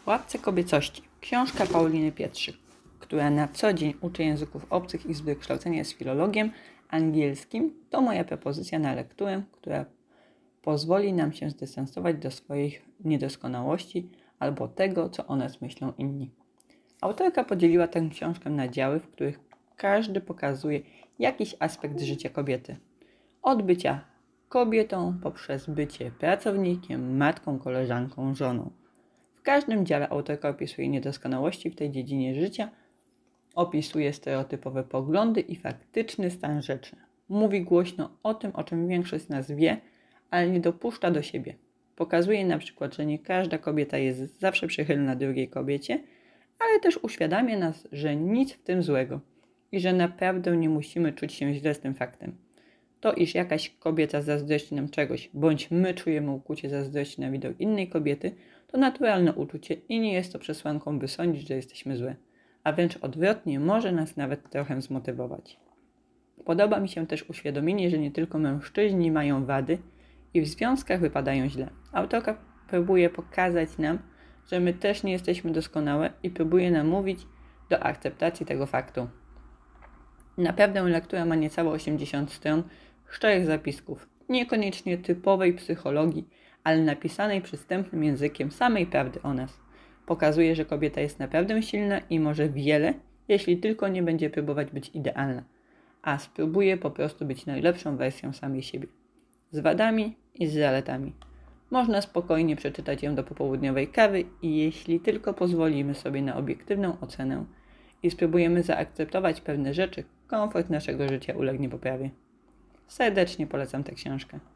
W łapce kobiecości. Książka Pauliny Pietrzyk, która na co dzień uczy języków obcych i z wykształcenia jest filologiem angielskim, to moja propozycja na lekturę, która pozwoli nam się zdystansować do swoich niedoskonałości albo tego, co o nas myślą inni. Autorka podzieliła tę książkę na działy, w których każdy pokazuje jakiś aspekt życia kobiety. Od bycia kobietą, poprzez bycie pracownikiem, matką, koleżanką, żoną. W każdym dziale autorka opisuje niedoskonałości w tej dziedzinie życia, opisuje stereotypowe poglądy i faktyczny stan rzeczy. Mówi głośno o tym, o czym większość z nas wie, ale nie dopuszcza do siebie. Pokazuje na przykład, że nie każda kobieta jest zawsze przychylna drugiej kobiecie, ale też uświadamia nas, że nic w tym złego i że naprawdę nie musimy czuć się źle z tym faktem. To, iż jakaś kobieta zazdrości nam czegoś, bądź my czujemy uczucie zazdrości na widok innej kobiety, to naturalne uczucie i nie jest to przesłanką, by sądzić, że jesteśmy złe, a wręcz odwrotnie, może nas nawet trochę zmotywować. Podoba mi się też uświadomienie, że nie tylko mężczyźni mają wady i w związkach wypadają źle. Autorka próbuje pokazać nam, że my też nie jesteśmy doskonałe i próbuje namówić do akceptacji tego faktu. Naprawdę lektura ma niecałe 80 stron szczerych zapisków, niekoniecznie typowej psychologii, ale napisanej przystępnym językiem samej prawdy o nas. Pokazuje, że kobieta jest naprawdę silna i może wiele, jeśli tylko nie będzie próbować być idealna, a spróbuje po prostu być najlepszą wersją samej siebie. Z wadami i z zaletami. Można spokojnie przeczytać ją do popołudniowej kawy i jeśli tylko pozwolimy sobie na obiektywną ocenę i spróbujemy zaakceptować pewne rzeczy, komfort naszego życia ulegnie poprawie. Serdecznie polecam tę książkę.